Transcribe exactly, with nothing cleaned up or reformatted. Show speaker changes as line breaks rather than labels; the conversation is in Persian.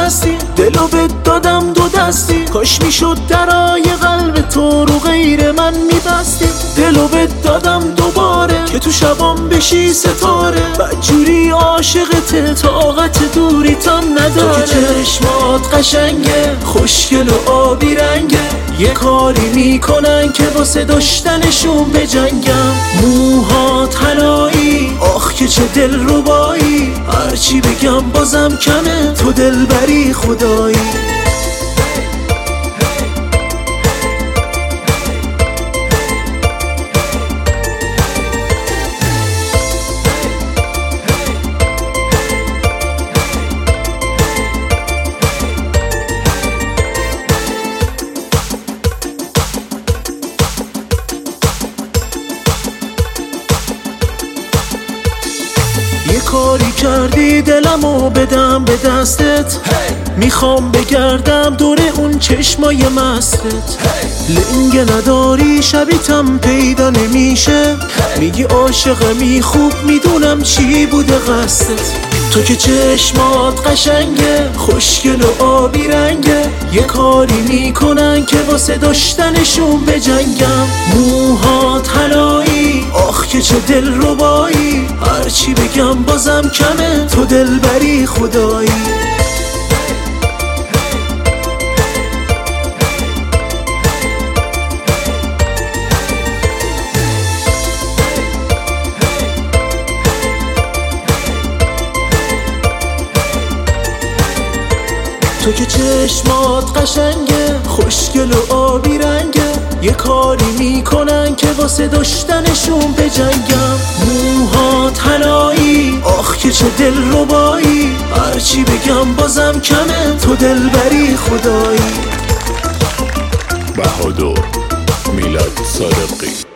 هستی، دلو بهت دادم دو دستی، کاش میشد درای قلب تو رو غیر من میبستی. دلو بهت دادم دوباره که تو شبام بشی ستاره، بدجوری عاشقته طاقت دوریتم نداره. تو که چشمات قشنگه، خوشگل و آبی رنگه، یه کاری میکنن که واسه داشتنشون بجنگم. موهات حنایی، آخ که چه دل ربایی، هرچی بگم بازم کمه، تو دلبری خدایی. یه کاری کردی دلمو بدم به دستت، hey! میخوام بگردم دور اون چشمای مستت، hey! لنگه نداری شبیتم پیدا نمیشه، hey! میگی عاشقمی خوب میدونم چی بوده قصدت. تو که چشمات قشنگه، خوشگل و آبی رنگه، یه کاری میکنن که واسه داشتنشون بجنگم. موهات حنایی، آخ که چه دل ربایی، هرچی بگم بازم کمه، تو دلبری خدایی. تو که چشمات قشنگه، خوشگل و آبی رنگه، یه کاری میکنن که واسه داشتنشون بجنگم. موهات حنایی، آخ که چه دل ربایی، هرچی بگم بازم کمه، تو دلبری خدایی.
بهادر میلاد صادقی.